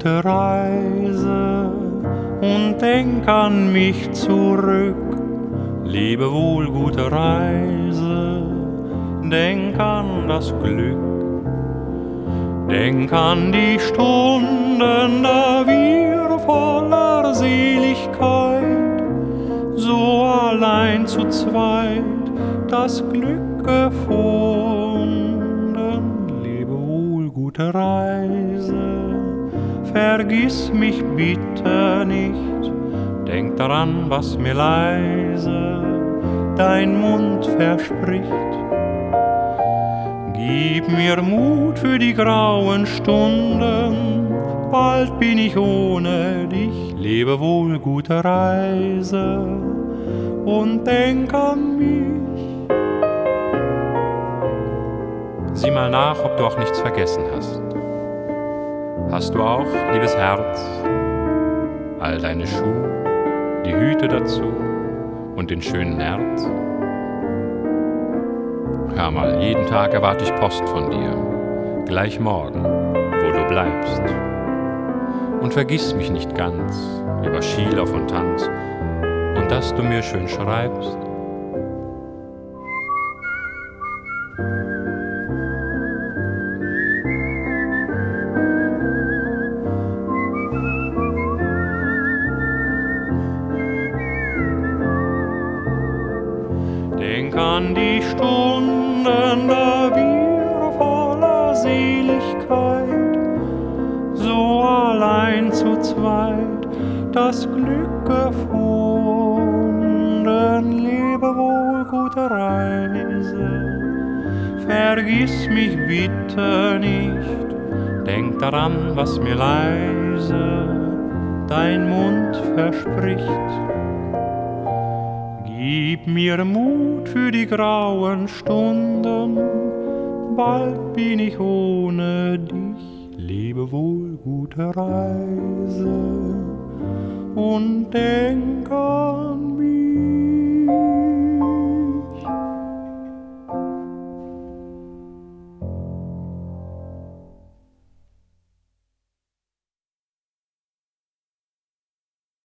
gute Reise und denk an mich zurück. Lebe wohl, gute Reise, denk an das Glück. Denk an die Stunden, da wir voller Seligkeit so allein zu zweit das Glück gefunden. Lebe wohl, gute Reise, vergiss mich bitte nicht. Denk daran, was mir leise dein Mund verspricht. Gib mir Mut für die grauen Stunden, bald bin ich ohne dich. Lebe wohl, gute Reise und denk an mich. Sieh mal nach, ob du auch nichts vergessen hast. Hast du auch, liebes Herz, all deine Schuhe, die Hüte dazu und den schönen Nerz? Hör mal, jeden Tag erwarte ich Post von dir, gleich morgen, wo du bleibst. Und vergiss mich nicht ganz, lieber Skilauf und Tanz, und dass du mir schön schreibst. Denk an die Stunden, da wir voller Seligkeit so allein zu zweit das Glück gefunden. Lebe wohl, gute Reise, vergiss mich bitte nicht. Denk daran, was mir leise dein Mund verspricht. Gib mir Mut für die grauen Stunden, bald bin ich ohne dich. Lebe wohl, gute Reise und denk an mich.